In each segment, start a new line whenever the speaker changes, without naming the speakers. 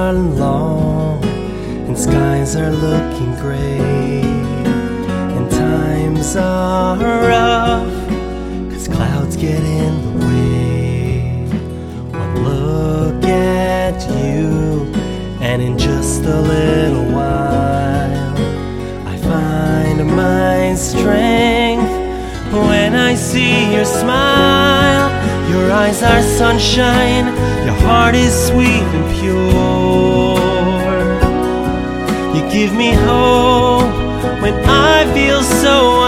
are long and skies are looking gray, and times are rough 'cause clouds get in the way. One look at you and in just a little while I find my strength when I see your smile. Your eyes are sunshine, your heart is sweet and pure. You give me hope when I feel so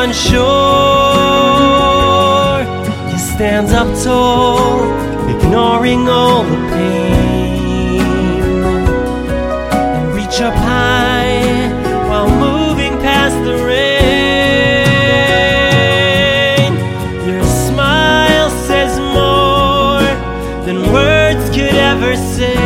unsure. You stand up tall, ignoring all the pain, and reach up high while moving past the rain. Your smile says more than words could ever say.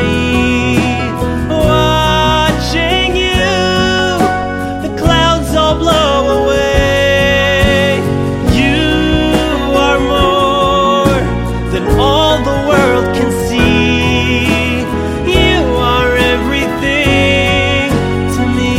Watching you, the clouds all blow away. You are more than all the world can see. You are everything to me.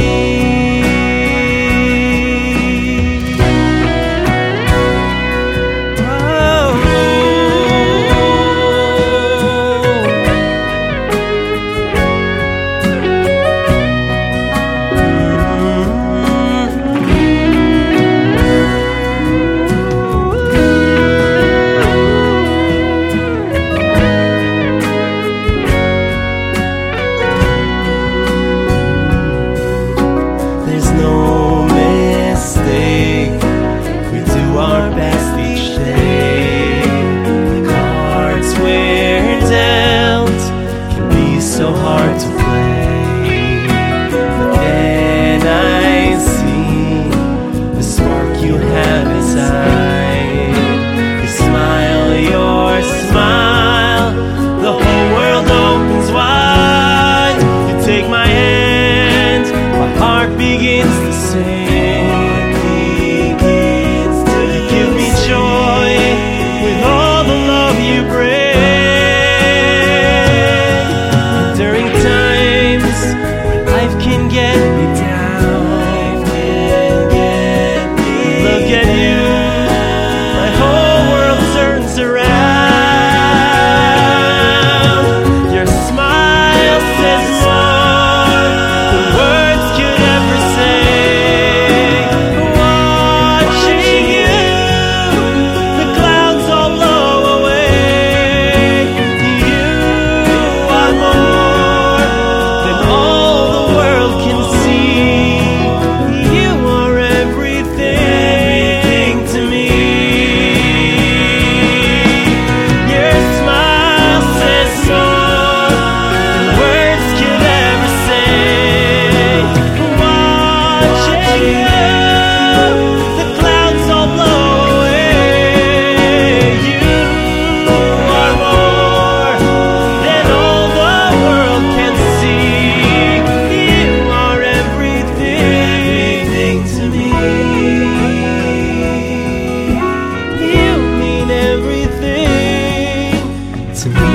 There's no mistake, we do our best each day. The cards we're dealt can be so hard to play, but then I see the spark you have inside. You smile your smile, the whole world opens wide. You take my hand, my heart begins to sing. You give me joy with all the love you bring. During times when life can get me down, look at you, my whole world turns around. Your smile says more than words could ever say. Watching you, the clouds all blow away. You are more than all the world can see. You are everything to me. Your smile says more than words could ever say. Watching you, the clouds all blow away. You are more than all the world can see. You are everything to me. You mean everything to me.